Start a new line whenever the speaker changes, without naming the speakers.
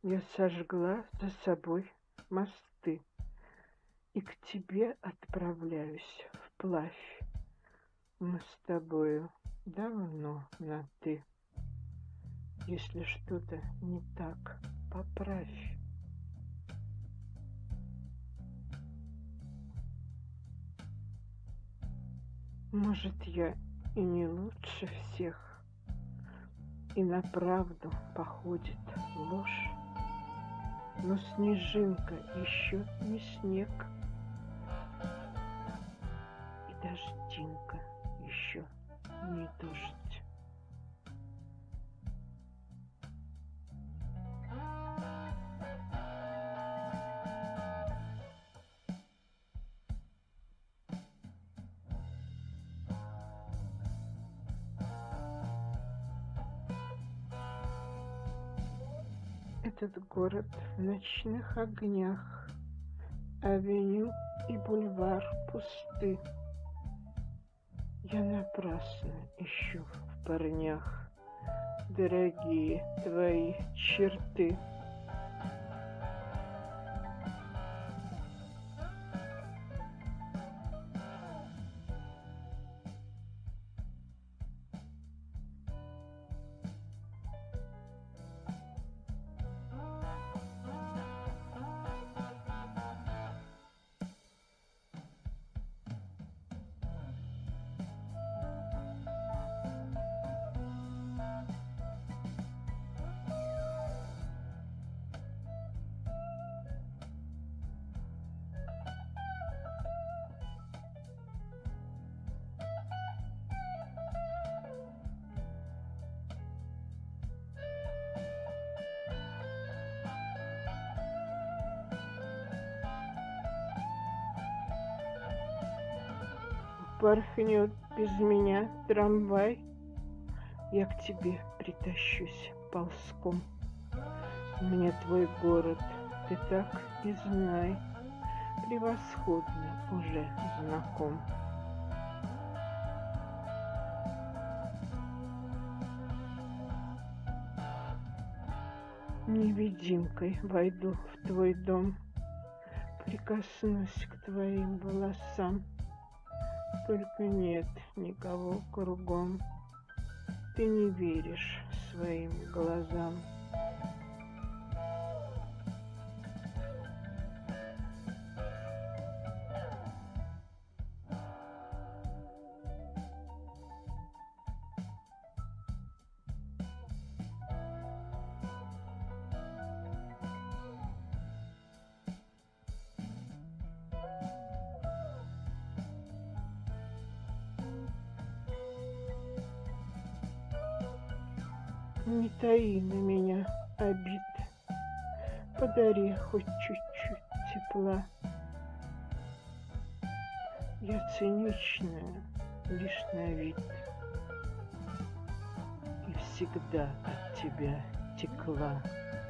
Я сожгла за собой мосты и к тебе отправляюсь вплавь. Мы с тобою давно на «ты». Если что-то не так, поправь. Может, я и не лучше всех, и на правду походит ложь, но снежинка еще не снег, и дождинка еще не дождь. Этот город в ночных огнях, авеню и бульвар пусты. Я напрасно ищу в парнях дорогие твои черты. Порхнет без меня трамвай, я к тебе притащусь ползком. Мне твой город, ты так и знай, превосходно уже знаком. Невидимкой войду в твой дом, прикоснусь к твоим волосам. Только нет никого кругом, ты не веришь своим глазам. Не таи на меня обид, подари хоть чуть-чуть тепла. Я циничная лишь на вид и всегда от тебя текла.